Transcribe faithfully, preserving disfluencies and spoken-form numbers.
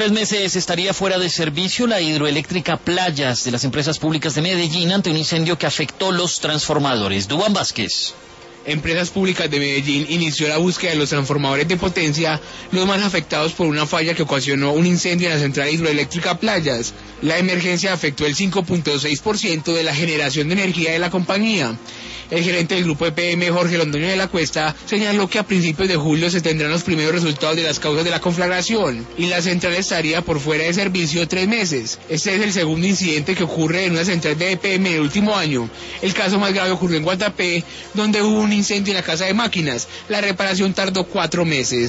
Tres meses estaría fuera de servicio la hidroeléctrica Playas de las empresas públicas de Medellín ante un incendio que afectó los transformadores. Duván Vázquez. Empresas Públicas de Medellín inició la búsqueda de los transformadores de potencia, los más afectados por una falla que ocasionó un incendio en la central hidroeléctrica Playas. La emergencia afectó el cinco punto seis por ciento de la generación de energía de la compañía. El gerente del grupo E P M, Jorge Londoño de la Cuesta, señaló que a principios de julio se tendrán los primeros resultados de las causas de la conflagración y la central estaría por fuera de servicio tres meses. Este es el segundo incidente que ocurre en una central de E P M en el último año. El caso más grave ocurrió en Guatapé, donde hubo un incendio en la casa de máquinas. La reparación tardó cuatro meses.